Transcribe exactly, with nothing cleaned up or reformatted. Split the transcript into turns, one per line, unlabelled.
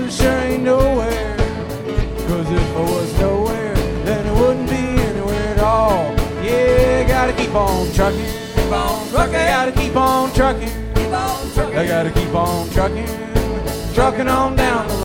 'cause it sure ain't nowhere. 'Cause if I was nowhere, then it wouldn't be anywhere at all. Yeah, gotta keep on trucking. Keep on trucking. I gotta keep on trucking. Keep on trucking. I gotta keep on trucking. Trucking on down the